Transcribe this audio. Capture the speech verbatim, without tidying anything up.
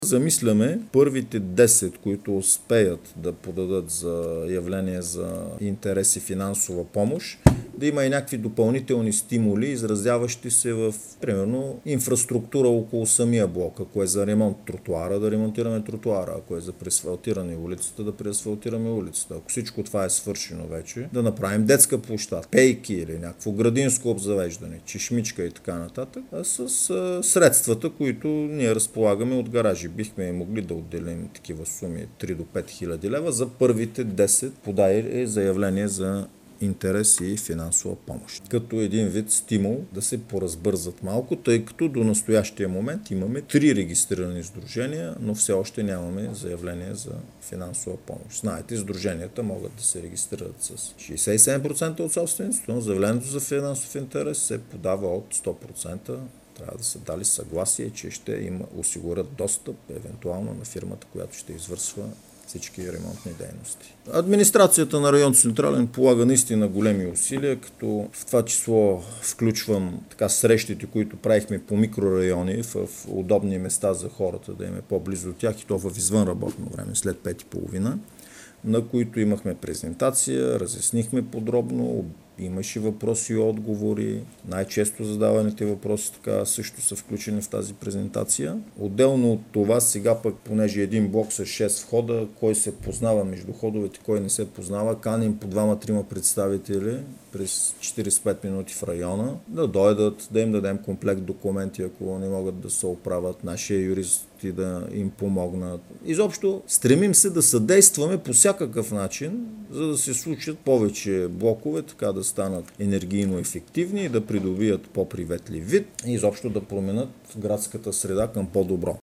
Замисляме първите десет, които успеят да подадат за явление за интерес и финансова помощ, да има и някакви допълнителни стимули, изразяващи се в, примерно, инфраструктура около самия блок. Ако е за ремонт тротуара, да ремонтираме тротуара. Ако е за преасфалтиране улицата, да преасфалтираме улицата. Ако всичко това е свършено вече, да направим детска площад, пейки или някакво градинско обзавеждане, чешмичка и така нататък, а с а, средствата, които ние разполагаме от гаражи. Бихме и могли да отделим такива суми три до пет хиляди лева за първите десет подай заявление за интерес и финансова помощ. Като един вид стимул да се поразбързат малко, тъй като до настоящия момент имаме три регистрирани сдружения, но все още нямаме заявление за финансова помощ. Знаете, сдруженията могат да се регистрират с шейсет и седем процента от собствениците, но заявлението за финансов интерес се подава от сто процента. Трябва да са дали съгласие, че ще им осигурят достъп, евентуално на фирмата, която ще извършва всички ремонтни дейности. Администрацията на район Централен полага наистина големи усилия, като в това число включвам така срещите, които правихме по микрорайони в удобни места за хората, да им е по-близо от тях и то в извънработно време, след пет и половина, на които имахме презентация, разяснихме подробно, имаше въпроси и отговори. Най-често задаваните въпроси така също са включени в тази презентация. Отделно от това, сега пък, понеже един блок с шест входа, кой се познава между ходовете, кой не се познава, каним по двама-трима представители през четирийсет и пет минути в района, да дойдат, да им дадем комплект документи, ако не могат да се оправят, нашия юрист и да им помогнат. Изобщо стремим се да съдействаме по всякакъв начин, за да се случат повече блокове, така да станат енергийно ефективни и да придобият по-приветлив вид и изобщо да променят градската среда към по-добро.